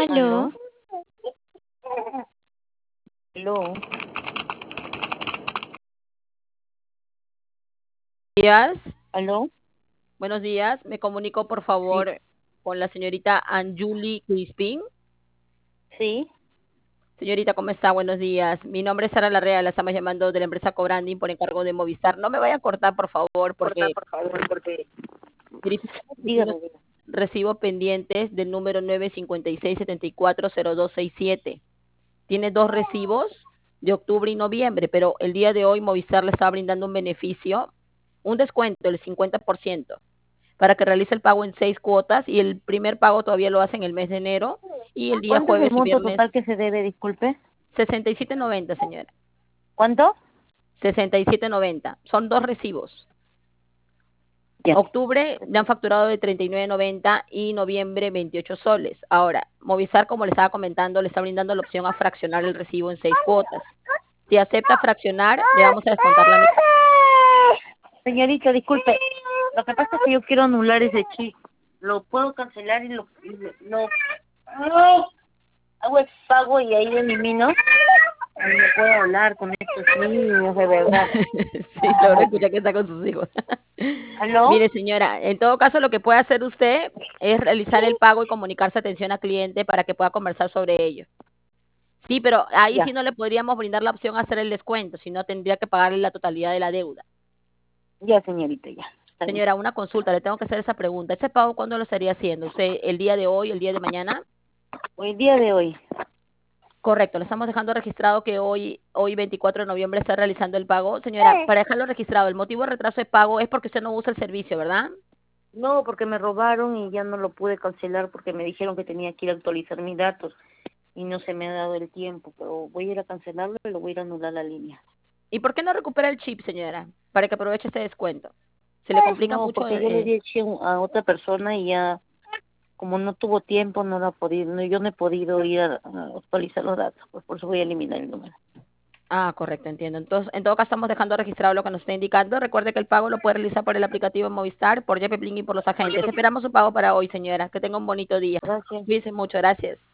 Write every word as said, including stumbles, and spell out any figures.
Aló. ¿Aló? ¿Aló? Días. ¿Aló? Buenos días. Me comunico, por Sí, favor, con la señorita Anjuli Crispín. sí. Señorita, ¿cómo está? Buenos días. Mi nombre es Sara Larrea, la estamos llamando de la empresa Cobranding por encargo de Movistar. No me vaya a cortar, por favor, Corta, porque por favor, porque... verificamos que tiene Dígame, dígame. recibo pendientes del número nueve cinco seis siete cuatro cero dos seis siete. Tiene dos recibos de octubre y noviembre, pero el día de hoy Movistar le está brindando un beneficio, un descuento del cincuenta por ciento para que realice el pago en seis cuotas y el primer pago todavía lo hace en el mes de enero y el día ¿Cuánto es el jueves y monto total viernes que se debe, disculpe? sesenta y siete noventa, señora. ¿Cuánto? sesenta y siete noventa. Son dos recibos. Ya. Octubre le han facturado de treinta y nueve noventa y noviembre veintiocho soles. Ahora, Movistar, como le estaba comentando, le está brindando la opción a fraccionar el recibo en seis cuotas. Si acepta fraccionar, le vamos a descontar la mitad. Señorita, disculpe. Lo que pasa es que yo quiero anular ese chip. Lo puedo cancelar y lo... y lo- lo- ¡No! Hago el pago y ahí elimino. Ay, no puedo hablar con estos niños, de verdad. Sí, logro escuchar que está con sus hijos. ¿Aló? Mire, señora, en todo caso, lo que puede hacer usted es realizar el pago y comunicarse a atención al cliente para que pueda conversar sobre ello. Sí, pero ahí Ya, sí no le podríamos brindar la opción a hacer el descuento, sino tendría que pagarle la totalidad de la deuda. ya, señorita, ya. Está bien. Señora, una consulta, le tengo que hacer esa pregunta. ¿Ese pago cuándo lo estaría haciendo? ¿Usted el día de hoy, el día de mañana? Hoy día de hoy. Correcto, le estamos dejando registrado que hoy, hoy veinticuatro de noviembre está realizando el pago. Señora, para dejarlo registrado, el motivo de retraso de pago es porque usted no usa el servicio, ¿verdad? No, porque me robaron y ya no lo pude cancelar porque me dijeron que tenía que ir a actualizar mis datos y no se me ha dado el tiempo, pero voy a ir a cancelarlo y lo voy a ir a anular la línea. ¿Y por qué no recupera el chip, señora? Para que aproveche este descuento. Se le complica No, mucho. porque yo le Eh, di el chip a otra persona y ya, como no tuvo tiempo, no lo ha podido, no, yo no he podido ir a, a actualizar los datos, pues por eso voy a eliminar el número. Ah, correcto, entiendo. Entonces, en todo caso, estamos dejando registrado lo que nos está indicando. Recuerde que el pago lo puede realizar por el aplicativo Movistar, por J P Blink y por los agentes. Esperamos su pago para hoy, señora. Que tenga un bonito día. Gracias. Cuídense mucho. Gracias.